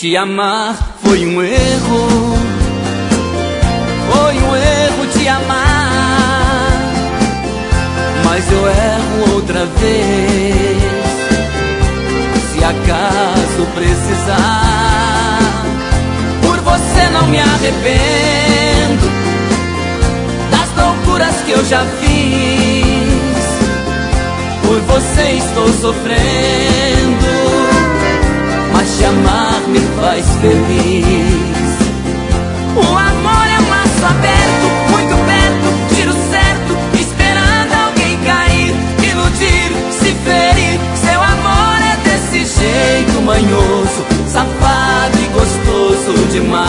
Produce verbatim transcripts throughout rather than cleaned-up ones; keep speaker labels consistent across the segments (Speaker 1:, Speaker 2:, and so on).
Speaker 1: Te amar foi um erro, foi um erro te amar, mas eu erro outra vez, se acaso precisar. Por você não me arrependo das loucuras que eu já fiz, por você estou sofrendo, mas te amar me faz feliz. O amor é um laço aberto, muito perto, tiro certo, esperando alguém cair, iludir, se ferir. Seu amor é desse jeito manhoso, safado e gostoso demais.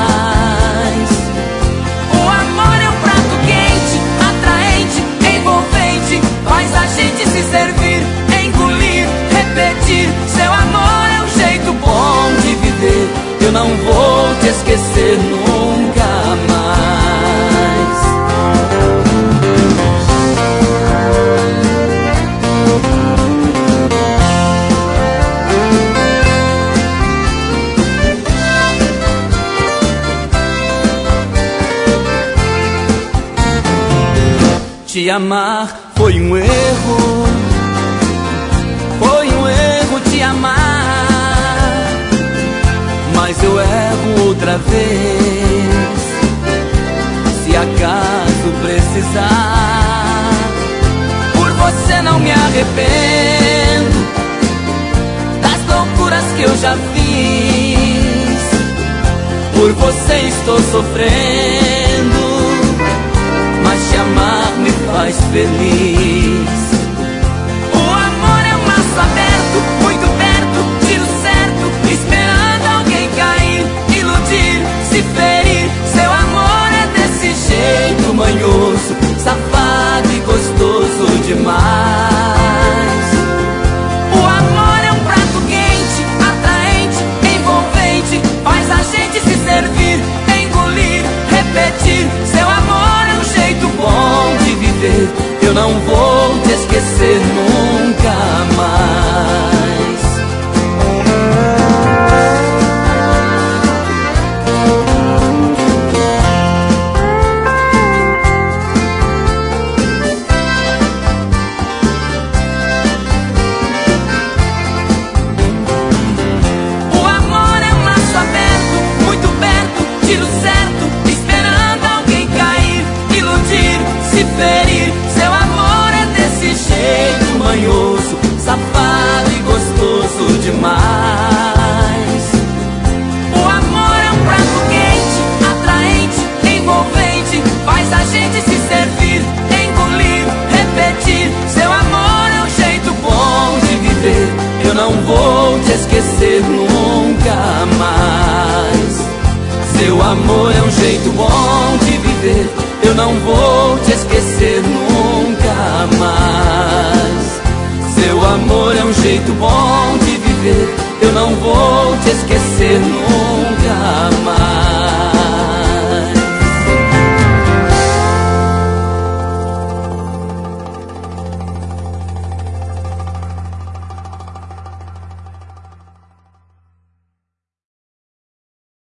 Speaker 1: O amor é um prato quente, atraente, envolvente, faz a gente se servir, engolir, repetir. Seu amor é um jeito bom de viver, eu não vou te esquecer nunca mais. Te amar foi um erro, foi um erro te amar, mas eu erro outra vez, se acaso precisar. Por você não me arrependo das loucuras que eu já fiz, por você estou sofrendo, mas te amar me faz feliz. O amor é um laço aberto, muito perto, tiro certo, esperando alguém cair, iludir, se ferir. Seu amor é desse jeito manhoso, safado e gostoso demais. O amor é um prato quente, atraente, envolvente, faz a gente se servir, engolir, repetir. Seu amor é um jeito bom de viver, eu não vou te esquecer nunca mais. O amor é um laço aberto, muito perto, tiro certo, esperando alguém cair, iludir, se ferir. Seu amor é desse jeito manhoso, safado e gostoso demais. O amor é um prato quente, atraente, envolvente, faz a gente se servir, engolir, repetir. Seu amor é um jeito bom de viver, eu não vou te esquecer nunca mais. Seu amor é um jeito bom de viver, eu não vou te esquecer nunca mais. Seu amor é um jeito bom de viver, eu não vou te esquecer nunca mais.